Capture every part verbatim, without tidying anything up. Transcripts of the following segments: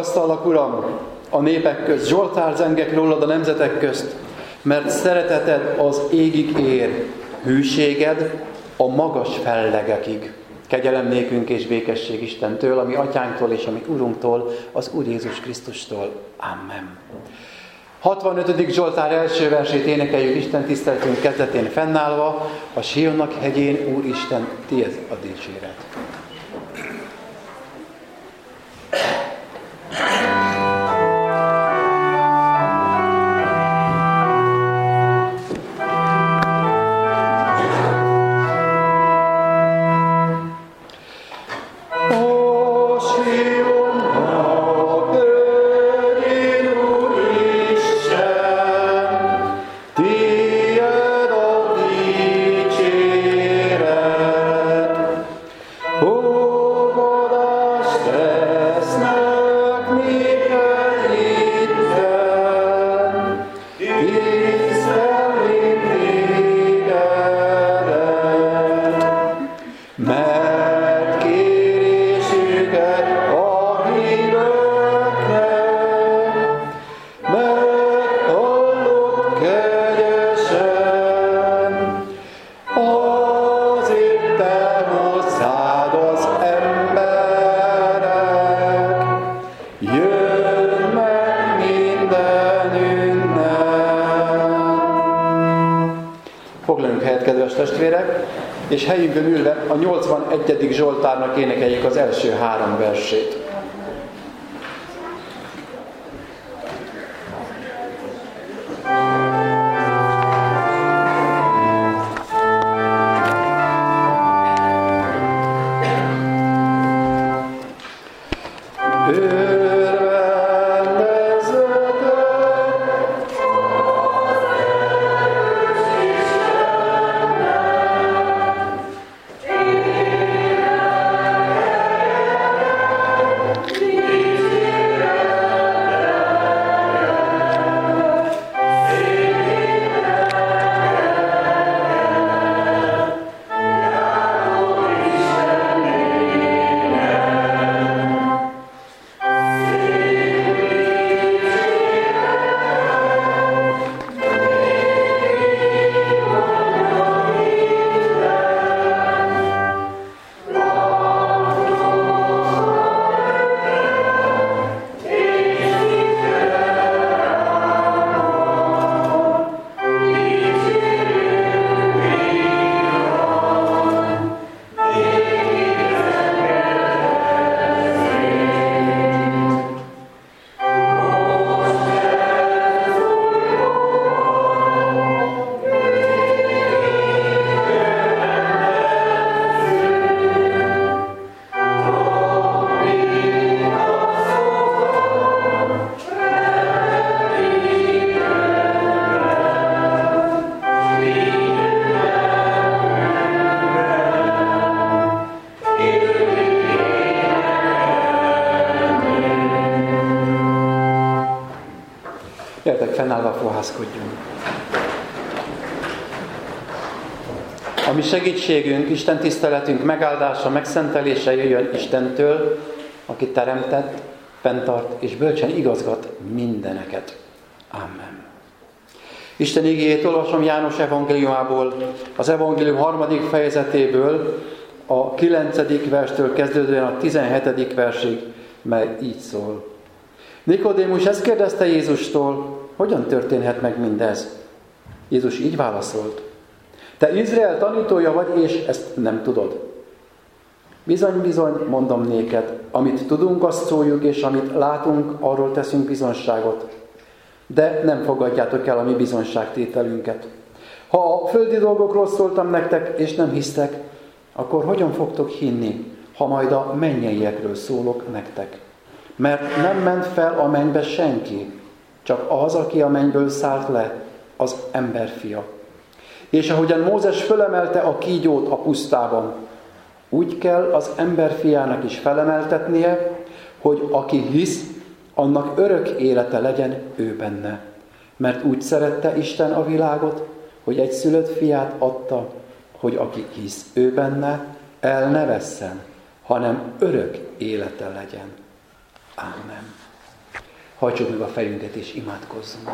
Magasztallak, Uram, a népek közt, Zsoltár zengek rólad a nemzetek közt, mert szereteted az égig ér, hűséged a magas fellegekig. Kegyelem nékünk és békesség Istentől, ami Atyánktól és ami Urunktól, az Úr Jézus Krisztustól. Amen. hatvanötödik Zsoltár első versét énekeljük Isten tiszteletünk kezdetén fennállva, a Sionnak hegyén, Úristen, tiéd a dicséret. És helyünkön ülve a nyolcvanegyedik Zsoltárnak énekeljük az első három versét. Fennállva fohászkodjunk. A mi segítségünk, Isten tiszteletünk megáldása, megszentelése jöjjön Istentől, aki teremtett, fenntart és bölcsen igazgat mindeneket. Amen. Isten igéjét olvasom János evangéliumából, az evangélium harmadik fejezetéből, a kilencedik verstől kezdődően a tizenhetedik versig, mely így szól. Nikodémus ezt kérdezte Jézustól, hogyan történhet meg mindez? Jézus így válaszolt. Te Izrael tanítója vagy, és ezt nem tudod. Bizony, bizony, mondom néked, amit tudunk, azt szóljuk, és amit látunk, arról teszünk bizonságot. De nem fogadjátok el a mi bizonságtételünket. Ha a földi dolgokról szóltam nektek, és nem hisztek, akkor hogyan fogtok hinni, ha majd a mennyeiekről szólok nektek? Mert nem ment fel a mennybe senki, csak az, aki a mennyből szállt le, az emberfia. És ahogyan Mózes fölemelte a kígyót a pusztában, úgy kell az emberfiának is felemeltetnie, hogy aki hisz, annak örök élete legyen ő benne. Mert úgy szerette Isten a világot, hogy egyszülött fiát adta, hogy aki hisz ő benne, el ne vesszen, hanem örök élete legyen. Ámen. Hajtsuk meg a fejünket és imádkozzunk.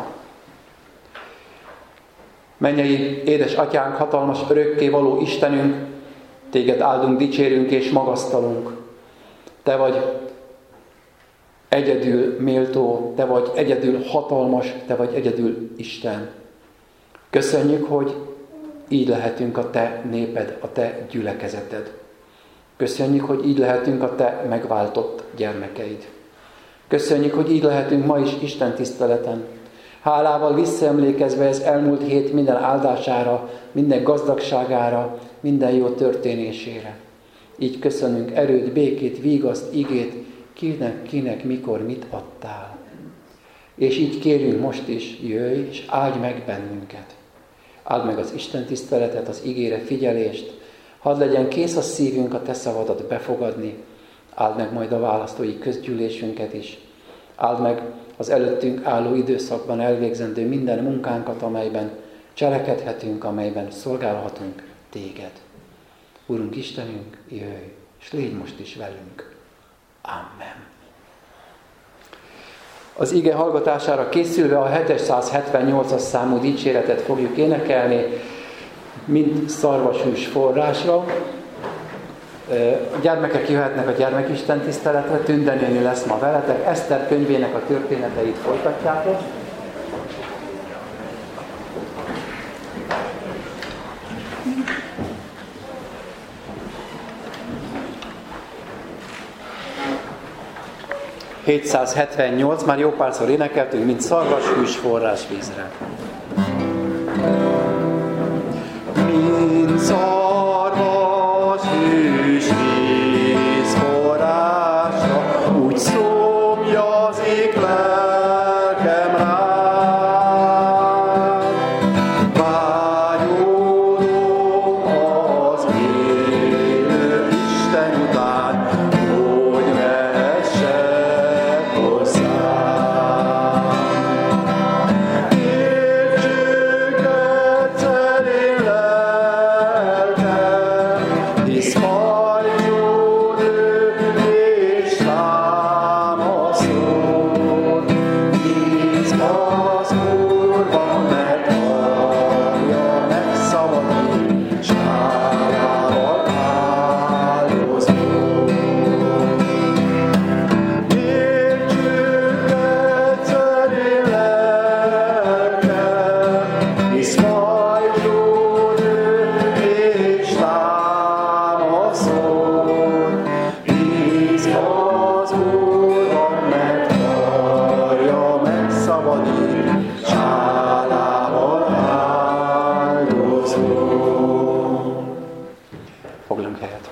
Mennyei édes atyánk, hatalmas, örökkévaló Istenünk, téged áldunk, dicsérünk és magasztalunk. Te vagy egyedül méltó, te vagy egyedül hatalmas, te vagy egyedül Isten. Köszönjük, hogy így lehetünk a te néped, a te gyülekezeted. Köszönjük, hogy így lehetünk a te megváltott gyermekeid. Köszönjük, hogy így lehetünk ma is Isten tiszteleten. Hálával visszaemlékezve az elmúlt hét minden áldására, minden gazdagságára, minden jó történésére. Így köszönünk erőt, békét, vígaszt, igét, kinek, kinek, mikor, mit adtál. És így kérünk most is, jöjj, és áldj meg bennünket. Áld meg az Isten tiszteletet, az igére figyelést, hadd legyen kész a szívünk a te szavadat befogadni, áld meg majd a választói közgyűlésünket is, áld meg az előttünk álló időszakban elvégzendő minden munkánkat, amelyben cselekedhetünk, amelyben szolgálhatunk téged. Urunk Istenünk, jöjj, és légy most is velünk. Amen. Az ige hallgatására készülve a hétszázhetvennyolcas számú dicséretet fogjuk énekelni, mint szarvashús forrásra. A gyermekek jöhetnek a gyermekisten tiszteletre, Tünde néni lesz ma veletek, Eszter könyvének a történeteit folytatjátok. hétszázhetvennyolc, már jó párszor énekeltünk, mint szarvashús forrás vízre. Mint szarvashús víz forrásra, úgy szomjazik lelkem rád. Vágyódom az élő Isten után, hogy mehessek hozzám. Értsük egyszer én lelkem, hisz hajtó nő és támaszol. Hisz az Úrban megtarja, megszabadít, s hálával áldozol. Értsük egyszer én lelkem, hisz hajtó nő és támaszol. Hisz az Úrban megtarja, megszabadít, s hálával áldozol. Foglalunk helyet.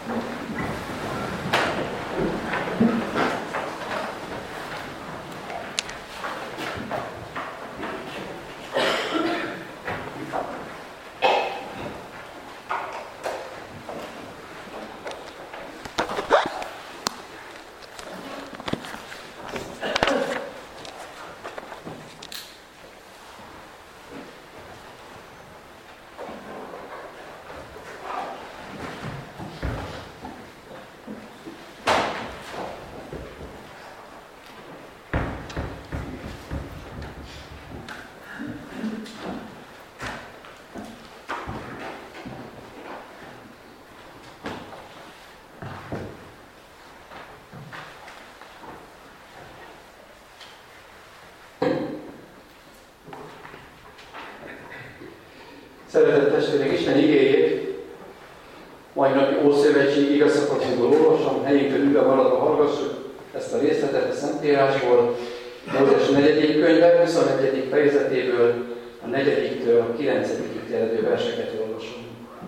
Szeretett testvérek, Isten igéjét mai napi Ószövetségi igazszakaszból olvasom, helyünkön ülve maradva hallgassuk ezt a részletet a Szentírásból, Mózes negyedik könyve, huszonegyedik fejezetéből, a negyediktől a kilencedikig terjedő verseket olvasom.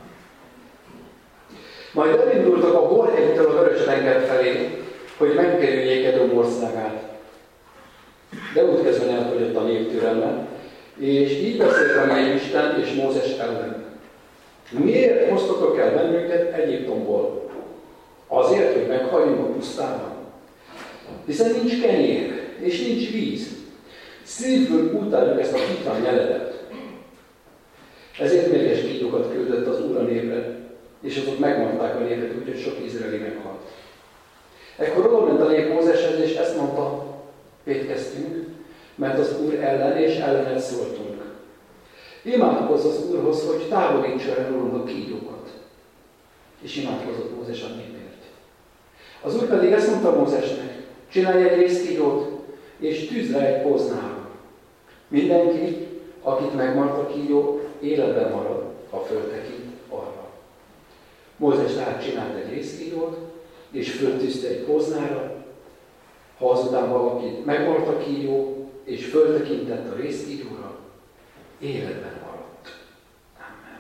Majd elindultak a Hor-hegytől a Vörös-tenger felé, hogy megkerüljék Edom országát. De útközben elfogyott a nép türelme, és így beszélt a mai Isten és Mózes ellen. Miért hoztatok el bennünket Egyiptomból? Azért, hogy meghalljunk a pusztában? Hiszen nincs kenyér, és nincs víz. Szívből utáljuk ezt a hitlan nyeledet. Ezért mérges kígyókat küldött az Úr a népre, és azok megmondták a népet úgy, hogy sok izraeli meghalt. Ekkor oda ment a nép Mózeshez, és ezt mondta: vétkeztünk, mert az Úr ellen és ellenet szóltunk. Imádkozz az Úrhoz, hogy távolítsa el rólunk a kígyókat. És imádkozott Mózes a népért. Az Úr pedig ezt mondta Mózesnek, csinálj egy részkígyót, és tűzd rá egy poznára. Mindenki, akit megmart a kígyó, életben marad, ha föltekint arra. Mózes tehát csinált egy részkígyót, és föltűzte egy poznára. Ha azután valaki megmart a kígyó, és föltekintett a részkígyóra, életben maradt. Amen.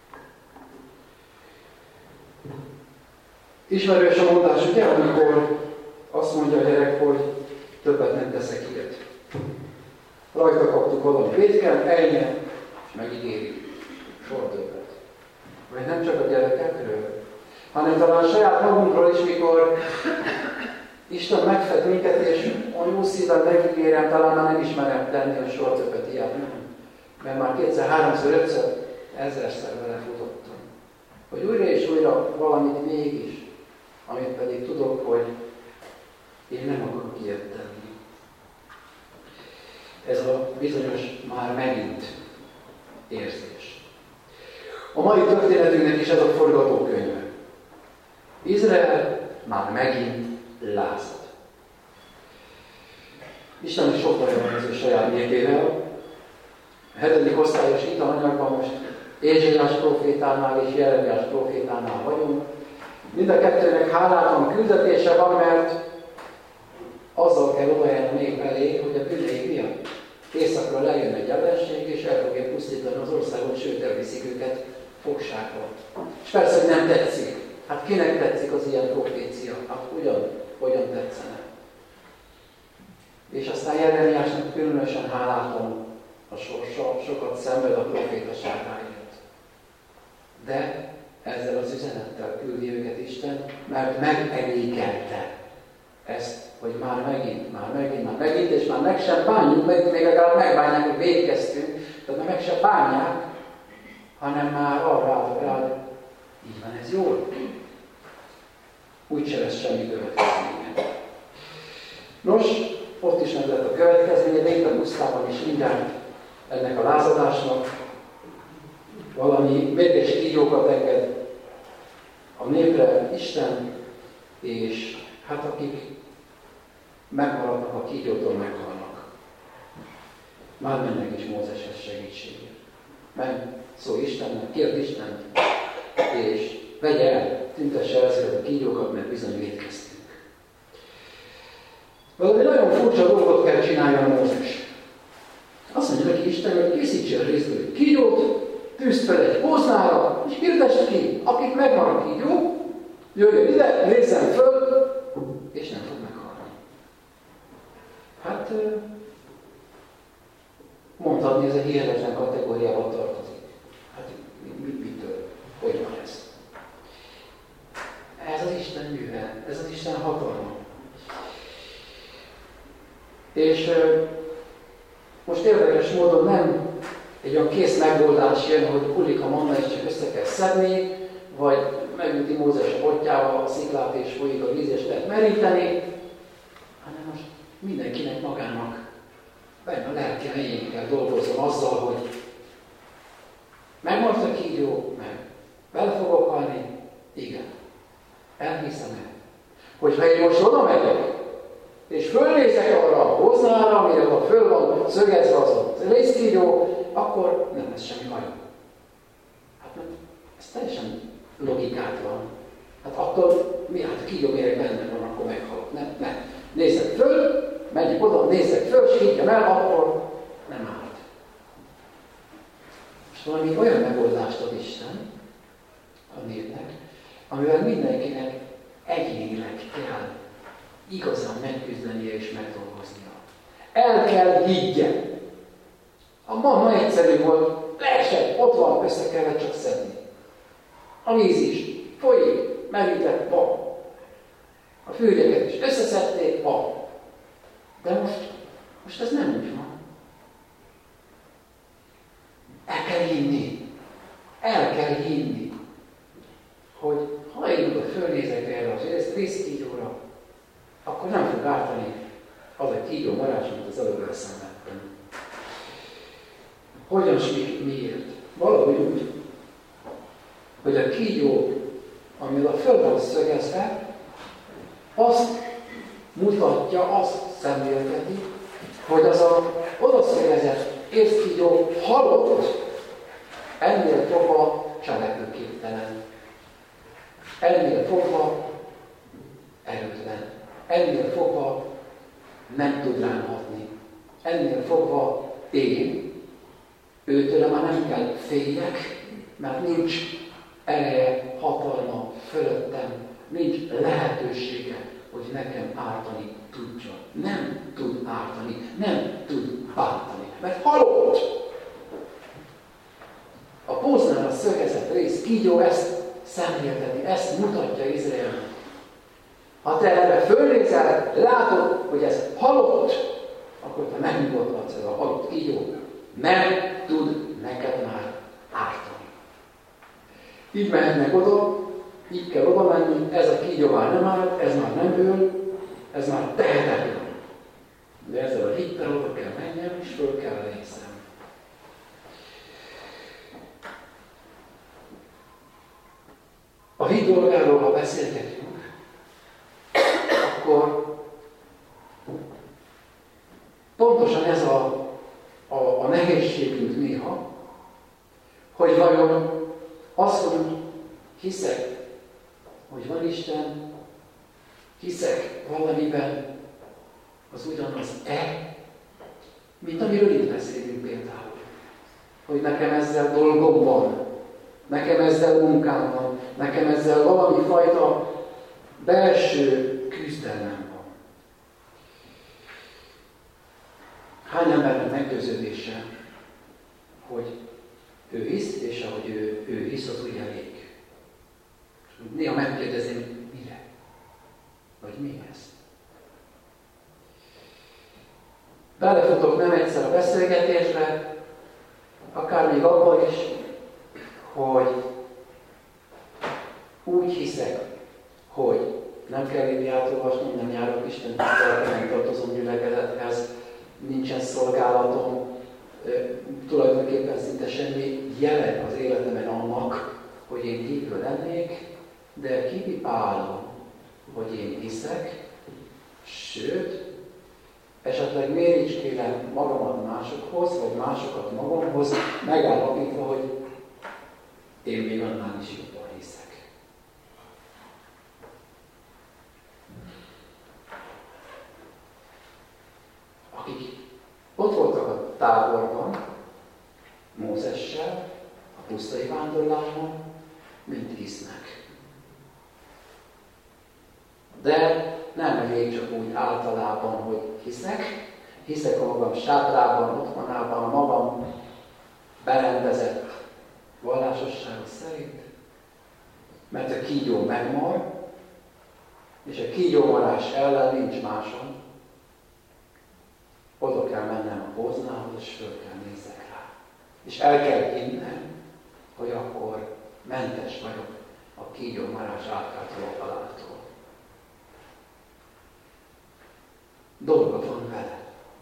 Ismerős a mondás, ugye, amikor azt mondja a gyerek, hogy többet nem teszek ilyet. Rajta kaptuk valami vétken, ennyi, és megígéri. Soha többet. Vagy nem csak a gyerekekről, hanem talán saját magunkról is, mikor Isten megfed minket, és a jó szívem megígérem, talán már nem ismerem tenni, hogy soha többet ilyet nem. Mert már kétszer, háromszor, ötször, ezerszer vele futottam. Hogy újra és újra valamit mégis, amit pedig tudok, hogy én nem akarok ilyet tenni. Ez a bizonyos már megint érzés. A mai történetünknek is ez a forgatókönyve. Izrael már megint lázad. Isten is sok nagyon van az ő saját népével. A hetedik osztályos italanyagban most Ézsaiás profétánál és Jeremiás profétánál vagyunk. Mind a kettőnek hálátom küldetése van, mert azzal kell odajárni a nép elé, hogy a bűneik miatt északra lejön egy ellenség, és el fogja pusztítani az országot, sőt elviszik őket fogságba. És persze, hogy nem tetszik. Hát kinek tetszik az ilyen profécia? Hát ugyan, hogyan tetszene? És aztán Jeremiásnak különösen hálátom a sorsa, sokat szenved a profétaságáért. De ezzel az üzenettel küldi őket Isten, mert megelégelte ezt, hogy már megint, már megint, már megint, és már meg sem bánjuk, meg, még legalább megbánják, hogy végeztünk, tehát már meg sem bánják, hanem már arra álltak rá, így van, ez jól. Úgyse lesz semmi következménye. Nos, ott is meg lett a következménye, még a pusztában is mindjárt ennek a lázadásnak valami mérges kígyókat enged a népre Isten, és hát akik megmaradnak a kígyótól, meghalnak. Már mennek is Mózeshez segítségért. Menj, szólj Istennek, kérd Istent, és vegye el, tüntesse el ezeket a kígyókat, mert bizony vétkeztünk. Valami nagyon furcsa dolgot kell csináljon Mózes. Azt mondja neki Isten, hogy készítse a részből egy kígyót, tűzd fel egy poznára, és hirdesd ki, akit megvan a kígyó, jöjjön ide, nézzen föl, és nem fog meghalni. Hát mondhatni, ez a hihetetlen kategóriába tartozik. Hát mit, mitől? Hogy van ez? Ez az Isten műve, ez az Isten hatalma. És most érdekes módon nem egy olyan kész megoldás jön, hogy hullik a manna és csak össze kell szedni, vagy megüti Mózes a botjával a sziklát és folyik a víz és lehet meríteni, hanem most mindenkinek magának benne a lelki helyén kell dolgozzon azzal, hogy megmaradt a kígyó, meg bele fogok halni, igen, elhiszem el. Hogyha én most oda megyek, és fölnézek arra a poznára, amire a föl van szögezve az a részkígyó, akkor nem lesz semmi bajom. Hát mert ez teljesen logikátlan. Hát attól mi? Hát a kígyó méreg benne van, akkor meghalok. Nem, nem. Nézzek föl, menjek oda, nézzek föl, és higgyem el, akkor nem állt. És valami olyan megoldást ad Isten a népnek, amivel mindenkinek egyénileg kell igazán megküzdenie és megdolgoznia. El kell higgyen. A manna egyszerű volt, leesett, ott van, össze kellett csak szedni. A víz is folyik, merített, van. A fűrjeket is összeszedték, van. De most, most ez nem úgy van. El kell hinni. El kell hinni, hogy ha én oda fölnézek erre az részkígyóra, akkor nem fog ártani az a kígyó marad, Hogyan s miért? Valahogy úgy, hogy a kígyó, ami oda föl van szögezve, azt mutatja, azt szemlélteti, hogy az a oda szögezett észkígyó halott, ennél fogva cselekvőképtelen, ennél fogva erőtlen, ennél fogva nem tud rám hatni, ennél fogva én, őtől már nem kell féljek, mert nincs ereje, hatalma fölöttem, nincs lehetősége, hogy nekem ártani tudjon. Nem tud ártani, nem tud bántani, mert halott. A póznál a szögezett rész, kígyó ezt szemlélteti, ezt mutatja Izraelnek. Ha te erre fölnézel, látod, hogy ez halott, akkor te megnyugodhatsz, ez a halott kígyó nem tud neked már ártani. Így mehetnek oda, így kell oda menni, ez a kígyó már nem árt, ez már nem öl, ez már tehetetlen. De ezzel a hittel oda kell mennem, és föl kell néznem. A hit dolgáról, ha beszélgetünk, akkor pontosan ez a, a, a nehézségünk néha, hogy vajon azt, hogy hiszek, hogy van Isten, hiszek valamiben, az ugyanaz-e, mint amiről itt beszélünk például. Hogy nekem ezzel dolgom van, nekem ezzel munkám van, nekem ezzel valami fajta belső küzdelmem van. Hány embernek meggyőződése, hogy ő hisz, és ahogy ő, ő hisz, az úgy elég. Néha megkérdezni, mire? Vagy mi ez? Belefutok nem egyszer a beszélgetésbe, akár még abban is, hogy úgy hiszek, hogy nem kell Bibliát olvasnom, nem járok Isten tiszteletre, nem tartozom gyülekezethez, nincsen szolgálatom, tulajdonképpen szinte semmi jele az életemben annak, hogy én hívő lennék, de kipipálom, hogy én hiszek, sőt, esetleg méricskélem magamat másokhoz, vagy másokat magamhoz, megállapítva, hogy én még annál is jobban hiszek. Akik ott voltak a táborban, Mózessel, a pusztai vándorlásban, mind hisznek. De nem elég csak úgy általában, hogy hiszek, hiszek a magam sátrában, otthonában, a magam berendezett vallásossága szerint, mert a kígyó megmar, és a kígyómarás ellen nincs máson. Oda kell mennem a póznához, és föl kell nézzek rá. És el kell hinnem, hogy akkor mentes vagyok a kígyómarás átkától a haláltól. Dolga van vele.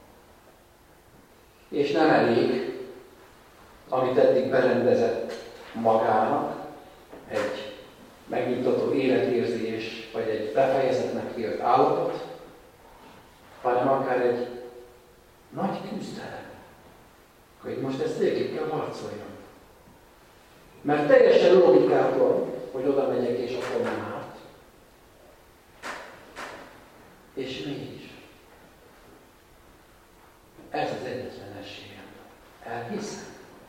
És nem elég, amit eddig berendezett magának, egy megnyugtató életérzés, vagy egy befejezetnek vélt állapot, hanem akár egy nagy küzdelem, hogy most ezt végig kell harcoljam. Mert teljesen logikátlan, hogy oda megyek és akkor nem árt. És mégis. Ez az egyetlen esélyem. Elhiszem.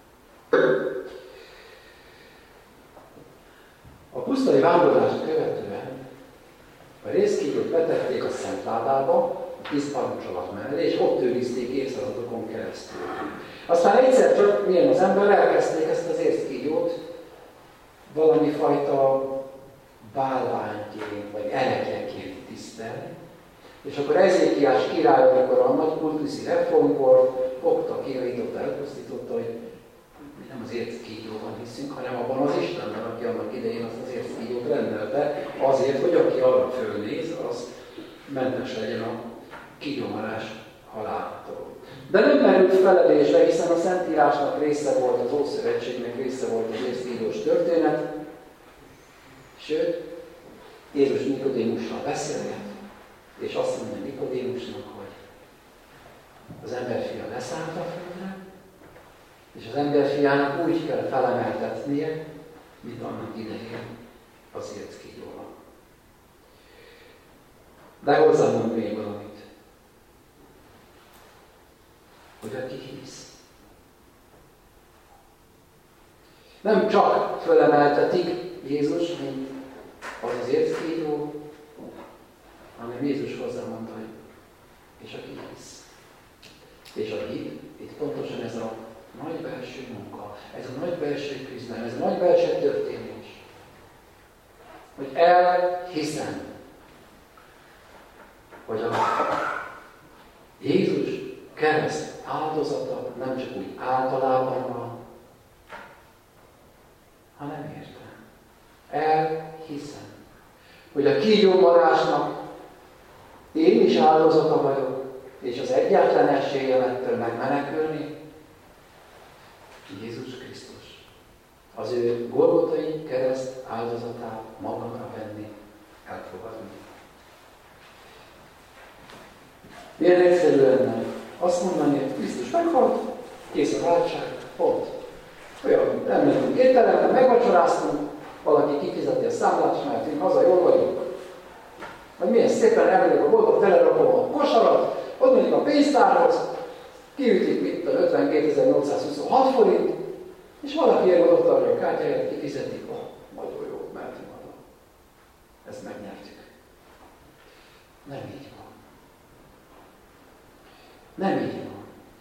A pusztai vándorlást követően a rézkígyót betették a szentládába, a tíz parancsolat mellé, és ott őrizték évszázadokon keresztül. Aztán egyszer csak, milyen az ember, elkezdték ezt az észkígyót valami fajta bálványként, vagy erekjeként tisztelni. És akkor Ezékiás király, amikor a nagy kultuszi reformkor fogta, kijavította, elpusztította, hogy mi nem az észkígyóban hiszünk, hanem abban az Istenben, aki annak idején azt az észkígyót rendelte, azért, hogy aki arra fölnéz, az mentes legyen a kígyómarás haláltól. De nem merült feledésre, hiszen a Szentírásnak része volt, az Ószövetségnek része volt az észívós történet. Sőt, Jézus Nikodémussal beszélget, és azt mondja Nikodémusnak, hogy az emberfia leszállt a földre, és az emberfiának úgy kell felemeltetnie, mint annak idején az érckígyónak. De hozzámond még valamit. Hogy aki hisz. Nem csak fölemeltetik Jézus, mint az az érckígyó, hanem Jézus hozzámondta, hogy és aki hisz. És a hit, itt pontosan ez a nagy belső munka, ez a nagy belső küzdelem, ez a nagy belső történés. Hogy elhiszem, hogy a Jézus kereszt áldozata nem csak úgy általában van, hanem értem. Elhiszem, hogy a kígyómarásnak én is áldozata vagyok, és az egyetlen eséllyel ettől megmenekülni Jézus Krisztus. Az ő golgotai kereszt áldozatát magamra venni, elfogadni. Milyen egyszerű lenne azt mondani, hogy Krisztus meghalt, kész a váltság, pont. Olyan, elmentünk étterembe, megvacsoráztunk, valaki kifizeti a számlát, és mehetünk haza, jól vagyunk. Vagy milyen szépen elmegyek a boltba, telerakom a kosarat, ott megyünk a pénztárhoz, kiütik itt a ötvenkétezer-nyolcszázhuszonhat forint, és valaki jön ott arra a kártyáját, kifizeti, oh, nagyon jó, mehetünk haza. Ezt megnyertük. Nem így van. Nem így van.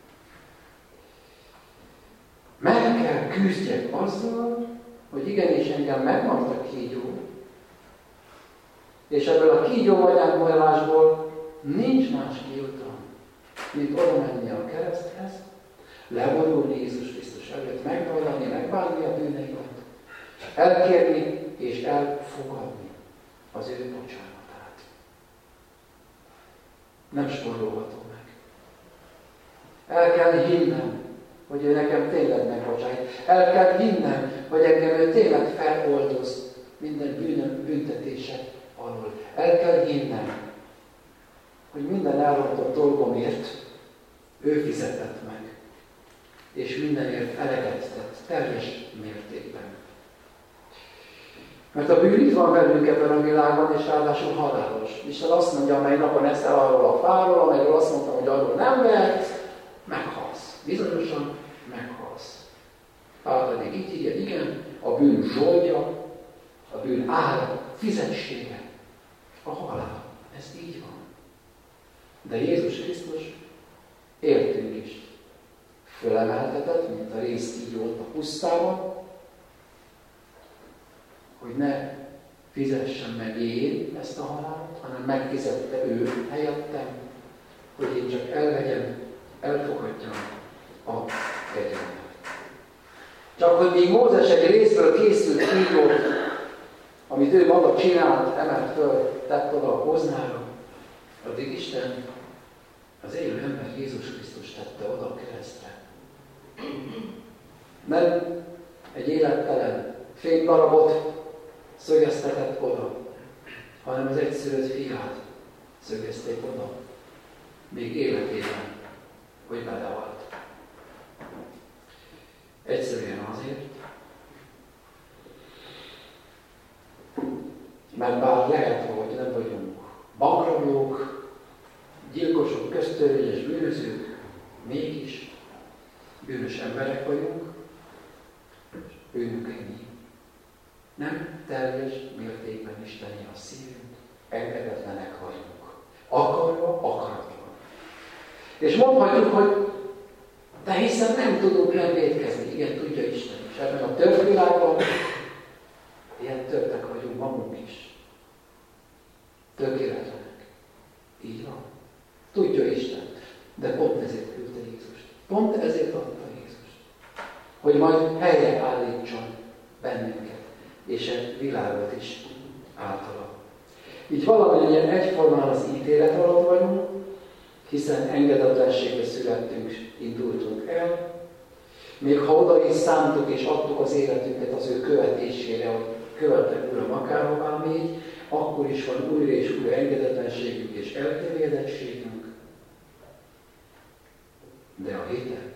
Meg kell küzdjek azzal, hogy igenis engem megmaradt a kígyó, és ebből a kígyóvallásból nincs más kiutam, mint oda menni a kereszthez, leborulni Jézus Krisztus előtt, megvallani, megbánni a bűneimet, elkérni és elfogadni az ő bocsánatát. Nem spórolható meg. El kell hinnem, hogy ő nekem tényleg megbocsájt. El kell hinnem, hogy engem ő tényleg feloldoz minden bűnöm, büntetése alól. El kell hinnem, hogy minden elrontott dolgomért ő fizetett meg, és mindenért eleget tett, teljes mértékben. Mert a bűn itt van velünk ebben a világban, és ráadásul halálos. Isten azt mondja, amely napon eszel arról a fáról, amelyről azt mondtam, hogy arról nem vehetsz, meghalsz. Bizonyosan meghalsz. Pál pedig így írja, igen, a bűn zsoldja, a bűn ára, fizessége, a halál. Ez így van. De Jézus Krisztus értünk is fölemeltetett, mint a rézkígyót a pusztában, hogy ne fizessem meg én ezt a halált, hanem megfizette ő helyettem, hogy én csak elvegyem, elfogadjam a kegyelmet. Csak hogy még Mózes egy részből készült kígyót, amit ő maga csinált, emelt föl, tett oda a koznára, addig Isten az élő ember Jézus Krisztus tette oda a keresztre. Nem egy élettelen fénydarabot szögeztetett oda, hanem az egyszülött fiát szögezték oda, még életében, hogy belehalt. Egyszerűen azért, mert bár lehet, hogy nem vagyunk bankrablók, gyilkosok, köztörvényes bűnözők, mégis bűnös emberek vagyunk, bűnünk ennyi. Nem teljes mértékben isteni a szívünk, engedetlenek vagyunk. Akarva, akaratlan. És mondhatjuk, hogy de hiszen nem tudunk rám vétkezni. Igen, tudja Isten is. Ebben a tört világban ilyen törtek vagyunk magunk is. Tökéletlenek. Így van. Tudja Isten. De pont ezért küldte Jézust. Pont ezért adta Jézust. Hogy majd helyre állítson bennünket. És egy világot is általa. Így valamennyien egyformán az ítélet alatt vagyunk, hiszen engedetlenségbe születtünk, indultunk el, még ha oda is szántuk és adtuk az életünket az ő követésére, hogy követek Uram akárhová még, akkor is van újra és újra engedetlenségünk és eltövédettségünk. De a hitem,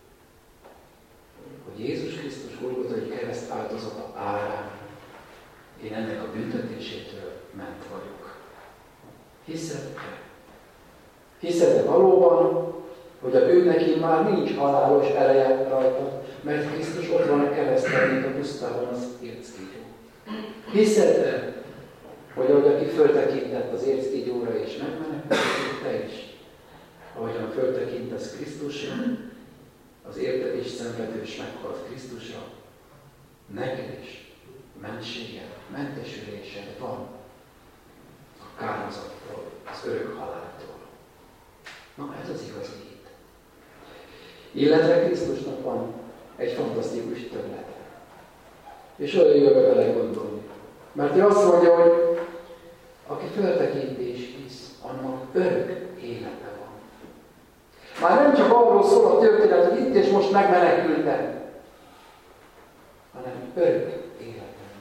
hogy Jézus Krisztus Golgothai kereszt áldozata árán én ennek a büntetésétől ment vagyok. Hiszed-e? Hiszed-e valóban, hogy a bűnnek már nincs halálos ereje rajta, mert Krisztus ott van a kereszten, mint a pusztában az érckígyó? Hiszed-e, hogy ahogy aki föltekintett az érckígyóra és megmenekült, te is, ahogyan föltekintesz Krisztusra, az érted és szenvedős meghalt Krisztusra, neked is mentséged, mentesülésed van a kárhozattól, az örök haláltól. Na, ez az igazi hit. Illetve Krisztusnak van egy fantasztikus többlete. És olyan jövő vele gondolni. Mert ő azt mondja, hogy aki föltekint és hisz, annak örök élete van. Már nem csak arról szól a történet, hogy itt és most megmenekültem, hanem örök életem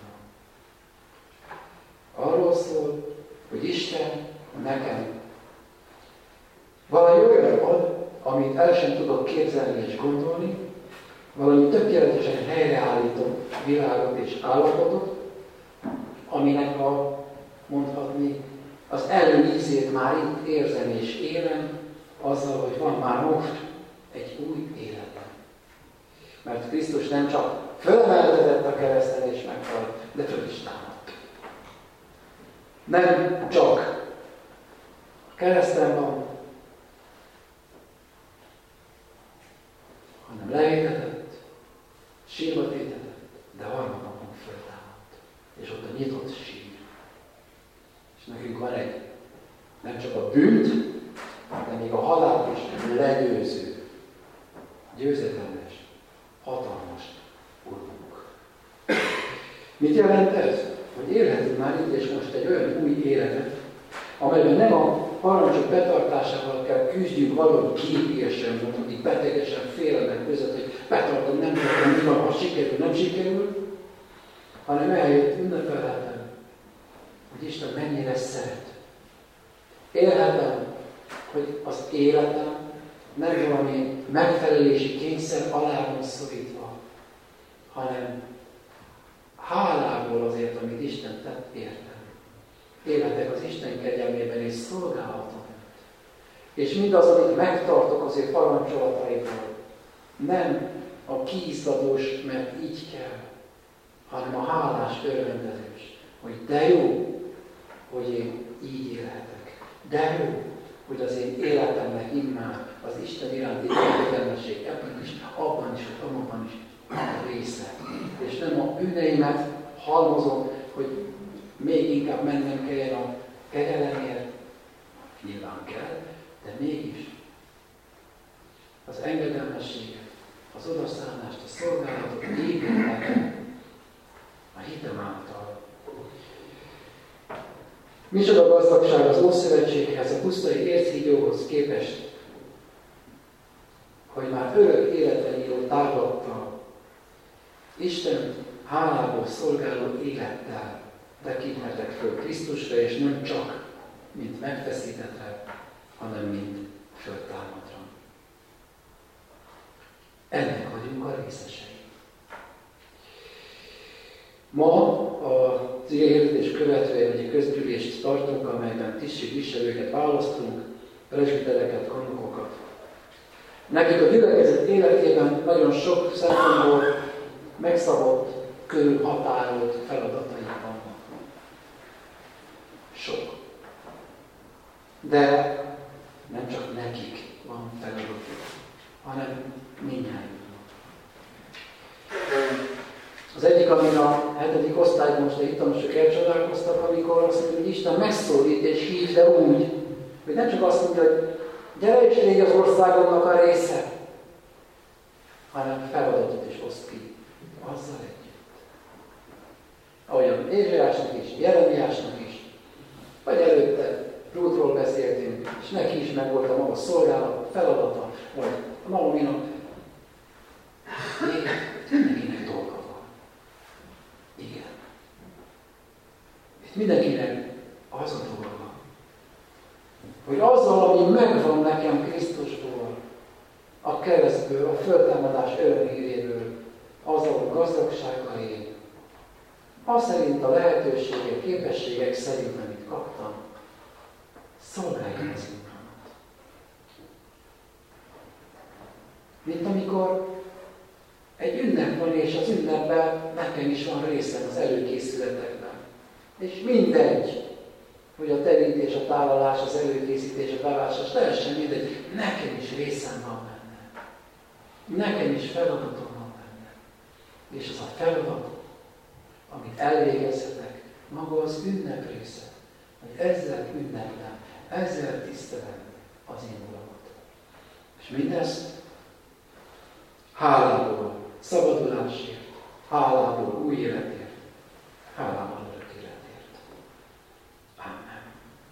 van. Arról szól, hogy Isten nekem valami olyan ad, amit el sem tudok képzelni és gondolni, valami tökéletesen helyreállító világot és állapotot, aminek a, mondhatni, az előízét már itt érzem és élem, azzal, hogy van már most egy új életem. Mert Krisztus nem csak fölemeltetett a kereszten és meghalt, de föl is támadt. Nem csak a kereszten van, hanem leétetett, sírba tétetett, de harmadnapon föltámadt. És ott a nyitott sír. És nekünk van egy, nem csak a bűnt, de még a halált is legyőző, győzedelmes, hatalmas Urunk. Mit jelent ez? Hogy élhetünk már itt és most egy olyan új életet, amelyben nem a parancsok betartásával kell küzdjünk valahogy képélyesen, mondani, betegesen, félelmek között, hogy betartom, nem tartom, mi van, ha sikerül, nem sikerül, hanem eljött ünnepelhetem, hogy Isten mennyire szeret. Élhetem, hogy az életem nem valami megfelelési kényszer alá van szorítva, hanem hálából azért, amit Isten tett értem. Életek az Isten kegyelmében és szolgálatom. És mindaz, amit megtartok azért parancsolataiból, nem a kiiszadós, mert így kell, hanem a hálás örvendezés, hogy de jó, hogy én így élhetek. De jó, hogy az én életemnek immár az Isten iránti érdekelmesség ebben is, abban is, hogy abban is a része. És nem a bűneimet halmozom, hogy még inkább mennem kelljen a kegyelemért, nyilván kell, de mégis az engedelmességet, az odaszállnást, a szolgálatot építenek a hitem által. Micsoda gazdagság az Ószövetséghez, a pusztai érckígyóhoz képest, hogy már örök életen író távlattal, Isten hálából szolgáló élettel tekinthetek föl Krisztusra, és nem csak, mint megfeszítetre, hanem mint föltámadra. Ennek vagyunk a részesei. Ma az hirdetés követően egy közgyűlést tartunk, amelyben tisztségviselőket választunk, presbitereket, kanonkokat. Nekik a gyülekezet életében nagyon sok szempontból megszabott, körülhatárolt feladataik vannak. Sok. De nem csak nekik van feladatuk, hanem mindnyájunknak. Az egyik, amin a hetedik osztályban most a hittanosok elcsodálkoztak, amikor azt mondja, hogy Isten megszólít és hív, de úgy, hogy nem csak azt mondja, hogy gyere és légy az országomnak a része, hanem feladatot is oszt ki azzal együtt. Ahogyan Ézsaiásnak is, Jeremiásnak is, vagy előtte Rút útról beszéltünk, és neki is megvolt a maga szolgálat, feladata, vagy a Naominak. Még mindenkinek dolga van. Igen. Itt mindenkinek az a dolga, hogy azzal, ami megvan nekem Krisztusból, a keresztből, a föltámadás örömhíréről, azzal a gazdagsággal él. Az szerint a lehetőségek, képességek szerint, amit kaptam, szolgáljon az Urat. Mint amikor egy ünnep van, és az ünnepben nekem is van részem az előkészületekben. És mindegy, hogy a terítés, a tálalás, az előkészítés, a bevásárlás, teljesen mindegy, nekem is részem van benne. Nekem is feladatom van benne. És az a feladat, amit elvégezhetek, maga az ünnep része, hogy ezzel ünneplem, ezzel tisztelem az én Uramat. És mindezt hálából, szabadulásért, hálából, új életért, hálából örök életért. Amen.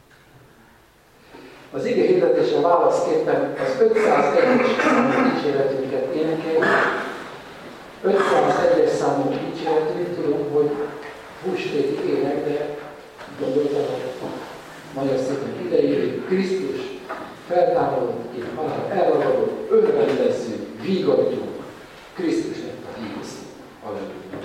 Az ige hirdetésre válaszképpen az ötszázegyes számú dicséretünket énekeljük. ötszázegyes számú dicséretünk, tudom, hogy húsvéti ének, de gondoltam, hogy nagyon szépen idejövő Krisztus feltámadott, ki halál elragadott, örvendezzünk, vígadjunk. Krisztus lett a hígoszó. Halleluja.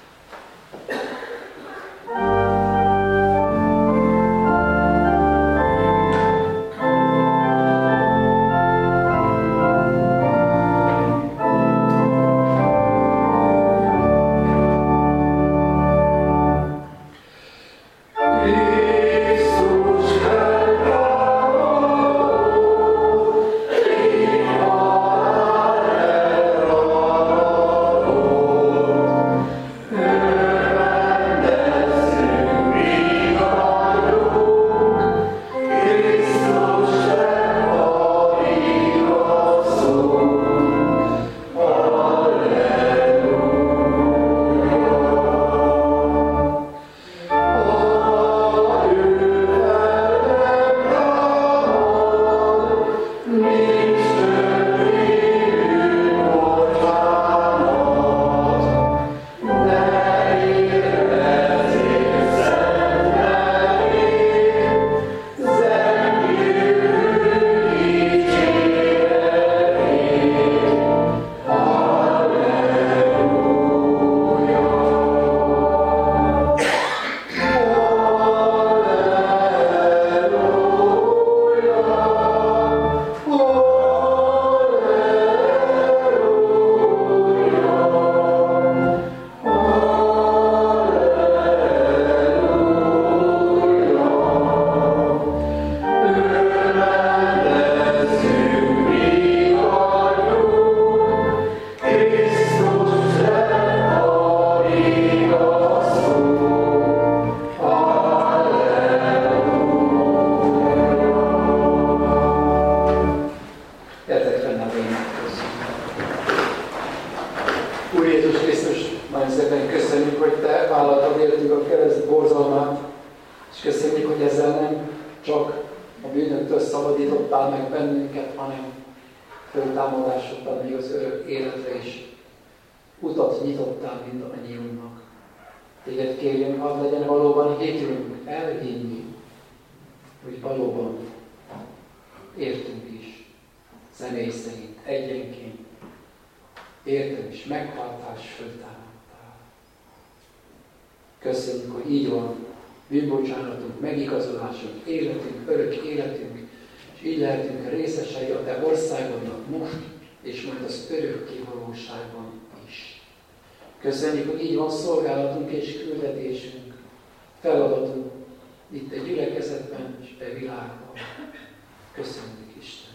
Köszönjük, hogy így van, bűnbocsánatunk, megigazolásunk, életünk, örök életünk, és így lehetünk részesei a Te országodnak most, és majd az örökké valóságban is. Köszönjük, hogy így van szolgálatunk és küldetésünk, feladatunk itt egy gyülekezetben és a világban. Köszönjük, Istenünk!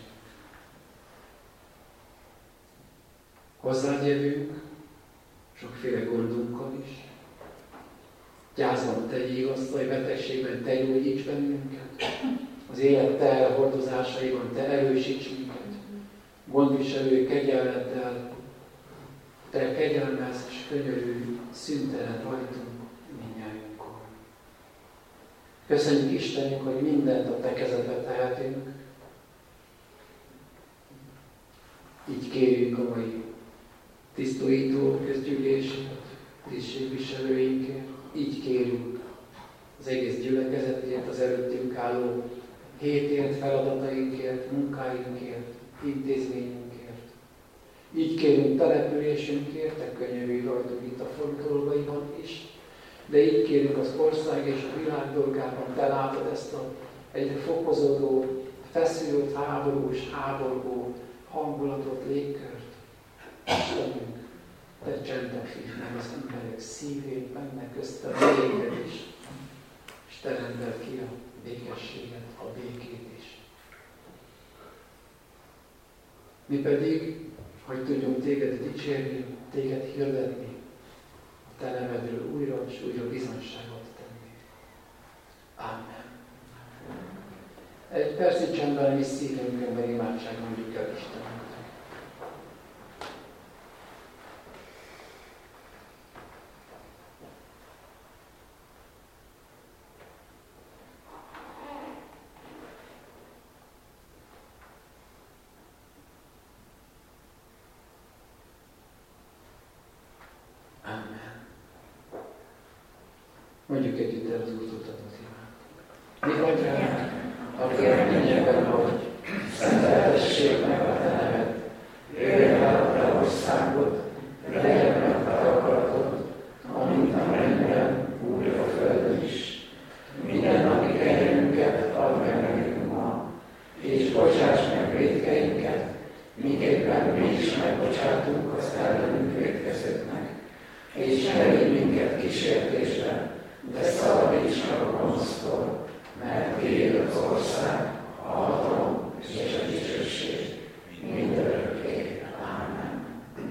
Hozzád jövünk, sokféle gondunkkal is. Gyászban Te vigasztalj, betegségben Te gyógyíts bennünket. Az élet Te elhordozásaiban Te erősíts minket. Gondviselő kegyelmeddel, Te kegyelmez és könyörülj, szüntelen rajtunk mindnyájunkon. Köszönjük Istenünk, hogy mindent a Te kezedbe tehetünk. Így kérjük a mai tisztújító közgyűlésünket, tisztségviselőinkért. Így kérjük az egész gyülekezetért, az előttünk álló hétért, feladatainkért, munkáinkért, intézményünkért. Így kérünk településünkért, Te könyörülj rajtunk itt a dolgaiban is, de így kérünk az ország és a világ dolgában. Te látod ezt a egyre fokozódó, feszült, háborús, háborgó hangulatot, légkört. Istenünk, Te csendesíts meg az emberek szívét, benne köztem véged is, és Te rendel ki a békességet, a békét is. Mi pedig, hogy tudjunk Téged dicsérni, Téged hirdetni, a Te nevedről újra és újra bizonyságot tenni. Amen. Egy percig csendben mi szívünkben imádság mondjuk el Istenünknek. Amen. Mondjuk együtt el az útutatot imádni. Mi vagy rá, aki a mennyekben vagy, szenteltessék meg a Te neved, jöjjön el a Te országod, legyen meg a Te akaratod, amint a mennyben, úgy a földön is. Minden napi kenyerünket add meg nekünk ma, és bocsáss meg vétkeinket, miképpen mi is megbocsátunk az ellenünk vétkezőknek. És ne vigy minket kísértésbe, de szabadíts meg a gonosztól, mert Tiéd az ország, a hatalom és a dicsőség mindörökké. Amen.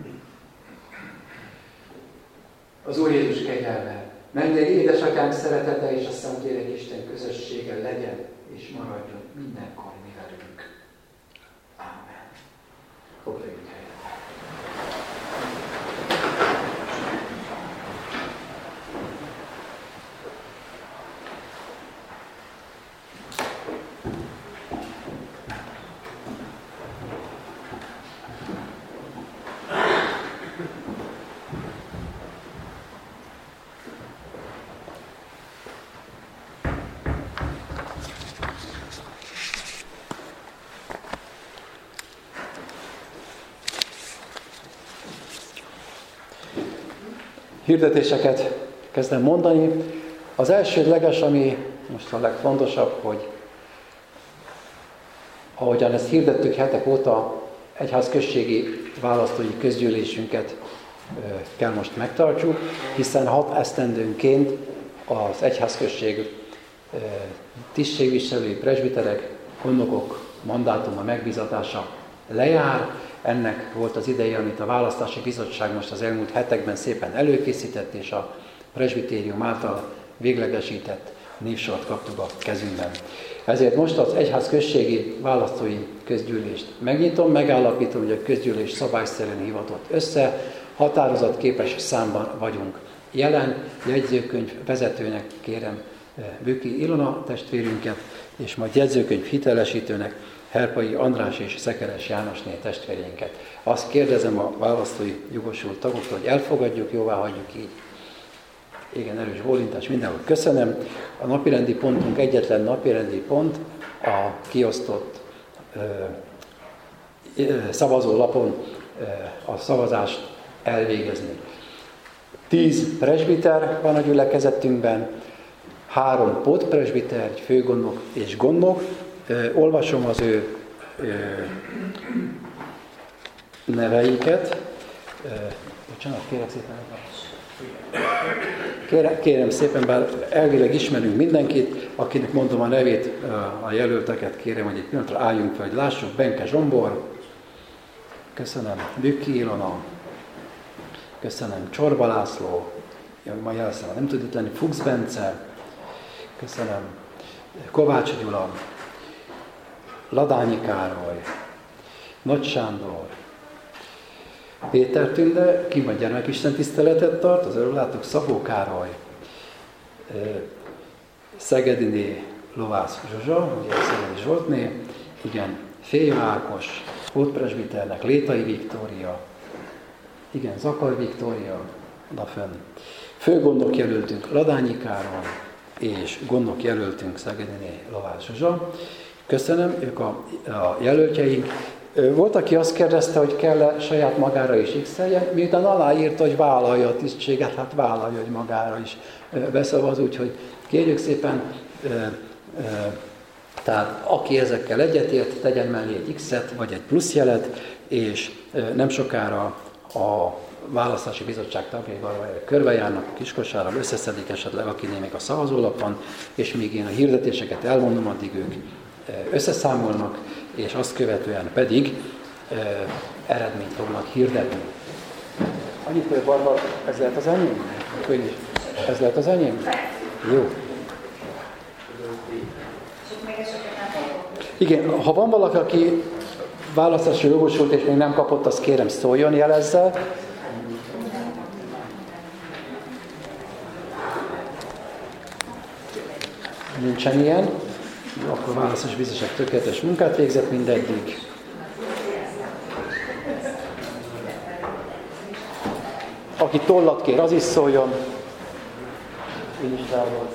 Az Úr Jézus kegyelme, mennyei édesatyánk szeretete és a Szentlélek Isten közössége legyen és maradjon mindenkor mi velünk. Amen. Foglaljunk helyet. Hirdetéseket kezdem mondani. Az elsődleges, ami most a legfontosabb, hogy ahogyan ezt hirdettük hetek óta, egyházközségi választói közgyűlésünket kell most megtartsuk, hiszen hat esztendőnként az egyházközség tisztségviselői, presbiterek, gondnokok mandátuma megbízatása lejár. Ennek volt az ideje, amit a választási bizottság most az elmúlt hetekben szépen előkészített, és a presbitérium által véglegesített névsort kaptuk a kezünkben. Ezért most az egyházközségi választói közgyűlést megnyitom, megállapítom, hogy a közgyűlés szabályszerűen hivatott össze, határozatképes számban vagyunk jelen. Jegyzőkönyv vezetőnek kérem Bükki Ilona testvérünket, és majd jegyzőkönyv hitelesítőnek Herpai András és Szekeres Jánosné testvéreinket. Azt kérdezem a választói jogosult tagoktól, hogy elfogadjuk, jóvá hagyjuk így. Igen, erős bólintás mindenhol. Köszönöm. A napirendi pontunk egyetlen napirendi pont a kiosztott ö, ö, szavazólapon ö, a szavazást elvégezni. Tíz presbiter van a gyülekezetünkben, három pótpresbiter, egy főgondnok és gondnok. Ö, olvasom az ő ö, neveiket. Ö, bocsánat, kérek szépen. Kérem, kérem szépen, bár elvileg ismerünk mindenkit, akinek mondom a nevét, a jelölteket, kérem, hogy egy pillanatra álljunk fel, hogy lássuk. Benke Zsombor, köszönöm. Bükki Ilona, köszönöm. Csorba László, ma jelzem, nem tud itt lenni. Fuchs Bence, köszönöm. Kovács Gyula, Ladányi Károly, Nagy Sándor, Péter Tünde, ki majd gyermekisten tiszteletet tart, az örüllátok Szabó Károly, Szegediné Lovász Zsuzsa, ugye Szegedi Zsoltné, igen, Féja Ákos, Hódpresbiternek Létai Viktória, igen, Zakar Viktória, odafönn. Főgondok jelöltünk Ladányi Károly, és gondok jelöltünk Szegediné Lovász Zsuzsa. Köszönöm, ők a, a jelöltjeink. Volt, aki azt kérdezte, hogy kell-e saját magára is x-eljen, miután aláírta, hogy vállalja a tisztséget, hát vállalja, hogy magára is beszavaz, úgyhogy kérjük szépen, tehát aki ezekkel egyetért, tegyen mellé egy X-et, vagy egy pluszjelet, és nem sokára a választási bizottság tagjaival körbejárnak a kiskosárral, összeszedik esetleg, akinél még a szavazólapon, és míg én a hirdetéseket elmondom, addig ők összeszámolnak, és azt követően pedig e, eredményt fognak hirdetni. Annyit, hogy Barba, ez lehet az enyém? Könyv. Ez lehet az enyém? Jó. Igen, ha van valaki, aki választási jogosult és még nem kapott, azt kérem szóljon, jelezze. Nincsen ilyen. Akkor a választási bizottság tökéletes munkát végzett mindeddig. Aki tollat kér, az is szóljon. Én is rá volt.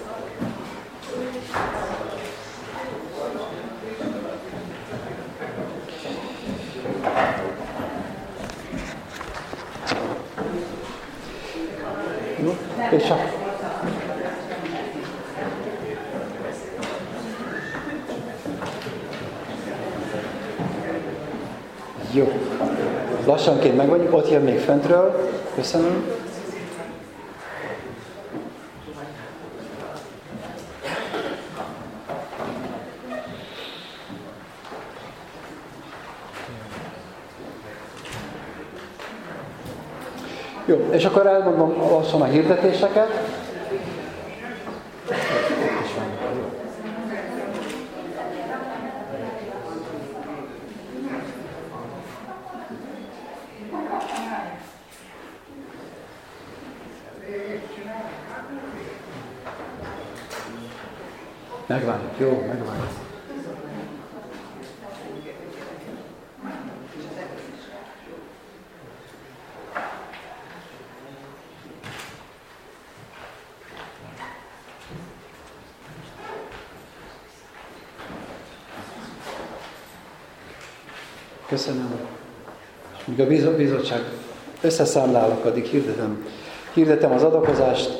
Jó, és a... Jó. Lassanként meg vagyunk, ott jön még föntről. Köszönöm. Jó, és akkor elmondom lassan a hirdetéseket. Megvárjuk, jó, megvárjuk. Köszönöm. Míg a bizottság összeszámlálok, addig hirdetem, hirdetem az adakozást,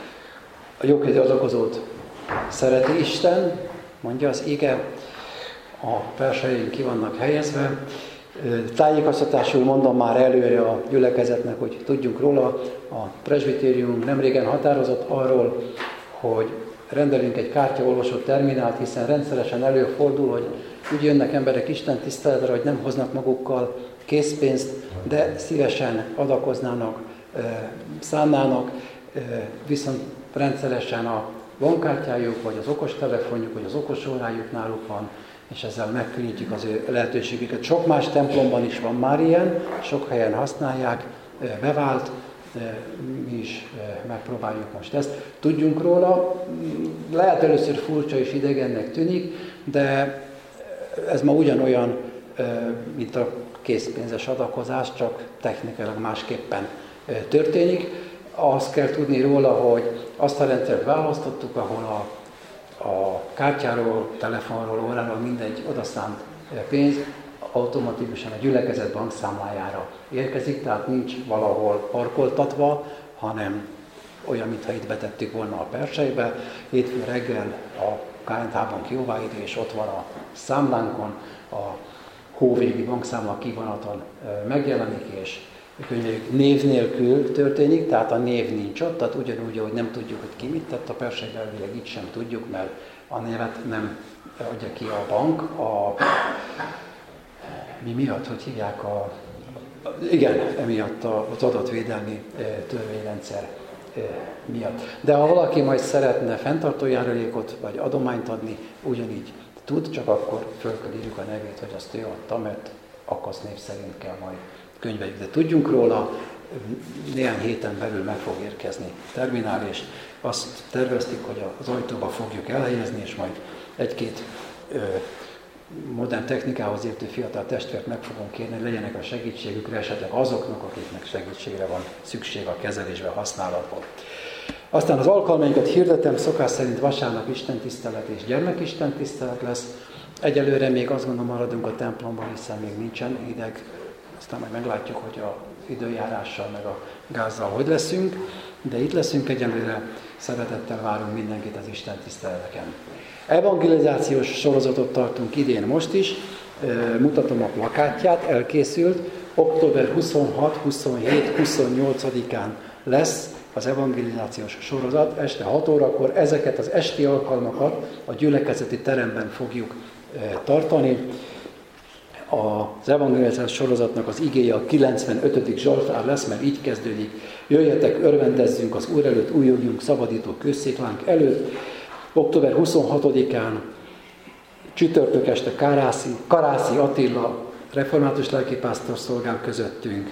a jókedvű adakozót szereti Isten, mondja az ige, a verseink ki vannak helyezve. Tájékoztatásul mondom már előre a gyülekezetnek, hogy tudjunk róla. A presbitérium nemrégen határozott arról, hogy rendelünk egy kártyaolvasó terminált, hiszen rendszeresen előfordul, hogy úgy jönnek emberek Isten tiszteletre, hogy nem hoznak magukkal készpénzt, de szívesen adakoznának, szánnának, viszont rendszeresen a bankkártyájuk, vagy az okostelefonjuk, vagy az okosórájuk náluk van, és ezzel megkönnyítjük az ő lehetőségüket. Sok más templomban is van már ilyen, sok helyen használják, bevált, mi is megpróbáljuk most ezt. Tudjunk róla, lehet először furcsa és idegennek tűnik, de ez ma ugyanolyan, mint a készpénzes adakozás, csak technikailag másképpen történik. Azt kell tudni róla, hogy azt a rendszert választottuk, ahol a, a kártyáról, telefonról, óráról mindegy odaszánt pénz automatikusan a gyülekezet bankszámlájára érkezik, tehát nincs valahol parkoltatva, hanem olyan, mintha itt betettük volna a persejbe. Hétfő reggel a ká en té-bank jóváírja, és ott van a számlánkon, a hóvégi bankszámla kivonaton megjelenik, és könyveljük név nélkül történik, tehát a név nincs ott, tehát ugyanúgy, ahogy nem tudjuk, hogy ki mit tett a persejbe, elvileg így sem tudjuk, mert a névet nem adja ki a bank. A, mi miatt, hogy hívják a... Igen, emiatt az adatvédelmi törvényrendszer miatt. De ha valaki majd szeretne fenntartójárulékot vagy adományt adni, ugyanígy tud, csak akkor föl kell írjuk a nevét, hogy azt ő adta, mert akasz név szerint kell majd könyveljük. De tudjunk róla, néhány héten belül meg fog érkezni terminál, és azt terveztük, hogy az ajtóba fogjuk elhelyezni, és majd egy-két modern technikához értő fiatal testvért meg fogunk kérni, hogy legyenek a segítségükre, esetleg azoknak, akiknek segítségre van szükség a kezelésben, használatban. Aztán az alkalmainkat hirdetem, szokás szerint vasárnap istentisztelet és gyermekistentisztelet lesz. Egyelőre még azt gondolom maradunk a templomban, hiszen még nincsen hideg, aztán majd meglátjuk, hogy a időjárással meg a gázzal hogy leszünk, de itt leszünk egyelőre, szeretettel várunk mindenkit az istentiszteleteken. Evangelizációs sorozatot tartunk idén most is, mutatom a plakátját, elkészült, október huszonhat, huszonhét, huszonnyolcadikán lesz az evangelizációs sorozat, este hat órakor. Ezeket az esti alkalmakat a gyülekezeti teremben fogjuk tartani. Az evangelizációs sorozatnak az igéje a kilencvenötödik zsoltár lesz, mert így kezdődik. Jöjjetek, örvendezzünk az Úr előtt, újjuljunk szabadító kőszéklánk előtt. október huszonhatodikán csütörtök este Karászi, Karászi Attila református lelkipásztor szolgál közöttünk.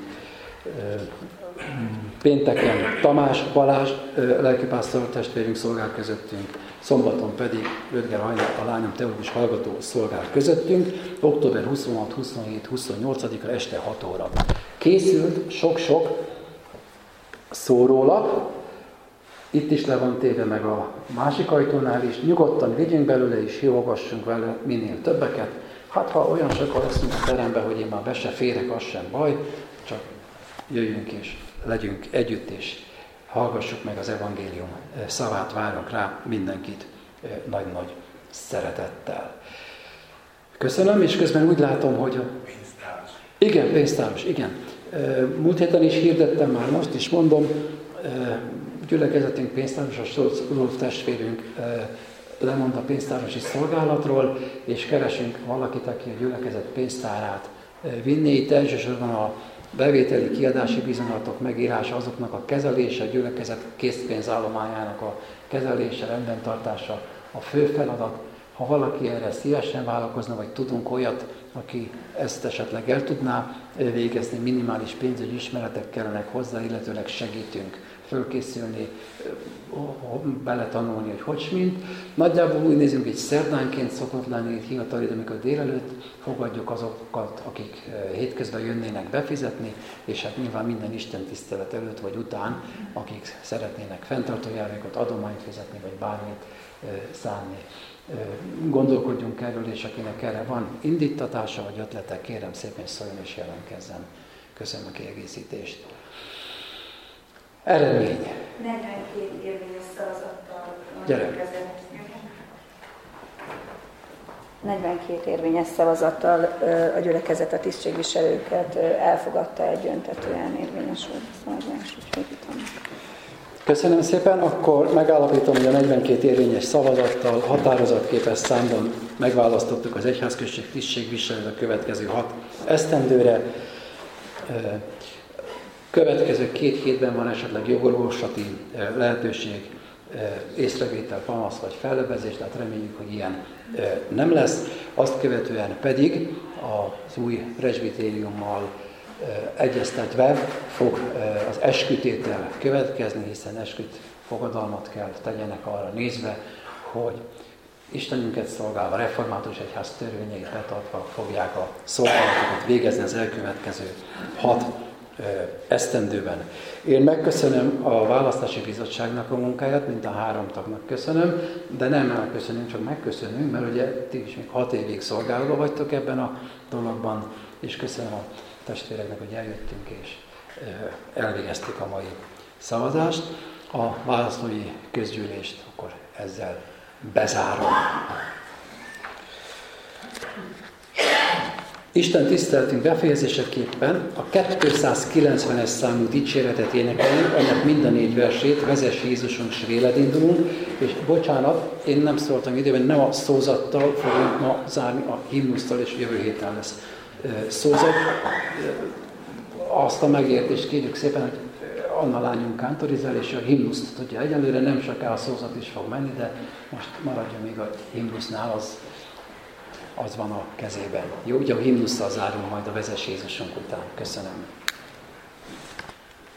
Pénteken Tamás Balázs lelkipásztor testvérünk szolgál közöttünk. Szombaton pedig Rödger Hajna, a lányom teológus hallgató szolgál közöttünk. október huszonhat, huszonhét, huszonnyolcadika este hat óra. Készült sok-sok szórólap, itt is le van téve, meg a másik ajtónál is. Nyugodtan vigyünk belőle és hívogassunk vele minél többeket. Hát ha olyan sokan leszünk a teremben, hogy én már be se férek, az sem baj, csak jöjjünk és legyünk együtt, és hallgassuk meg az evangélium szavát, várunk rá mindenkit nagy-nagy szeretettel. Köszönöm, és közben úgy látom, hogy... A... Pénztáros. Igen, pénztáros, igen. Múlt héten is hirdettem, már most is mondom, gyülekezetünk pénztáros, a Rolf testvérünk lemond a pénztárosi szolgálatról, és keresünk valakit, aki a gyülekezet pénztárát vinné. Itt elsősorban a bevételi kiadási bizonylatok megírása, azoknak a kezelése, a gyülekezet készpénzállományának a kezelése, rendbentartása a fő feladat. Ha valaki erre szívesen vállalkozna, vagy tudunk olyat, aki ezt esetleg el tudná végezni, minimális pénzügyi ismeretek kellenek hozzá, illetőleg segítünk fölkészülni, beletanulni, hogy hogy mint. Nagyjából úgy nézünk, hogy szerdánként szokott lenni hivatali, amikor délelőtt fogadjuk azokat, akik hétközben jönnének befizetni, és hát nyilván minden istentisztelet előtt vagy után, akik szeretnének fenntartójárukat, adományt fizetni, vagy bármit szánni. Gondolkodjunk erről, és akinek erre van indítatása vagy ötlete, kérem szépen szóljon és jelentkezzen. Köszönöm a kiegészítést. Eredmény. negyvenkét érvényes szavazattal Gyere. negyvenkét érvényes szavazattal a gyülekezet a tisztségviselőket elfogadta, egyöntetően érvényes volt a szavazás, úgyhogy itt Köszönöm szépen, akkor megállapítom, hogy a negyvenkét érvényes szavazattal határozatképes számban megválasztottuk az egyházközség tisztségviselőt a következő hat esztendőre. Következő két hétben van esetleg jogorvoslati lehetőség, észrevétel, panasz vagy fellebezés, tehát reméljük, hogy ilyen nem lesz. Azt követően pedig az új presbitériummal egyeztetve fog az eskütétel következni, hiszen esküt fogadalmat kell tegyenek arra nézve, hogy Istenünket szolgálva, református egyház törvényeit betartva fogják a szolgálatokat végezni az elkövetkező hat esztendőben. Én megköszönöm a Választási Bizottságnak a munkáját, mint a három tagnak köszönöm, de nem elköszönünk, csak megköszönünk, mert ugye ti is még hat évig szolgálva vagytok ebben a dologban, és köszönöm a testvéreknek, hogy eljöttünk és elvégeztük a mai szavazást. A választói közgyűlést akkor ezzel bezárom. Isten tiszteletünk befejezéseképpen a kétszázkilencvenes számú dicséretet énekeljük, ennek mind a négy versét, Vezess Jézusunk, s véled indulunk, és bocsánat, én nem szóltam időben, nem a szózattal fogunk ma zárni, a himnusztal, és jövő héten lesz szózat. Azt a megértést kérjük szépen, hogy Anna lányunk kántorizál, és a himnuszt tudja. Egyelőre nem soká a szózat is fog menni, de most maradjon még a himnusznál, az az van a kezében. Jó, ugye a himnusszal zárunk majd a Vezess Jézusunk után. Köszönöm.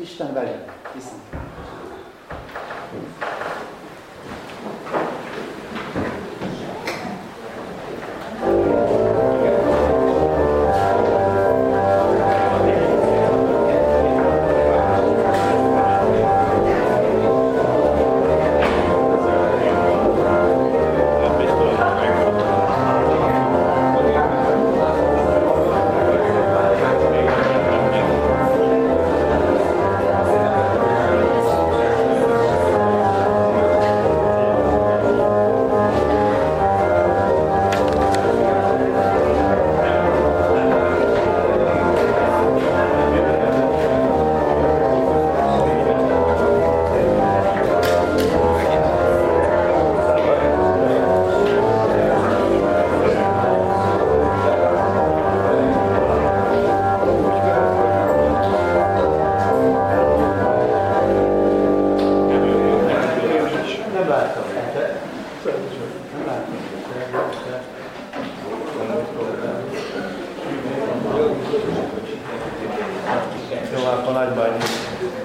Isten velünk, viszont.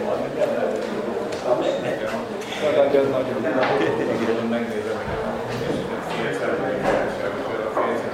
Nagyon megnézem.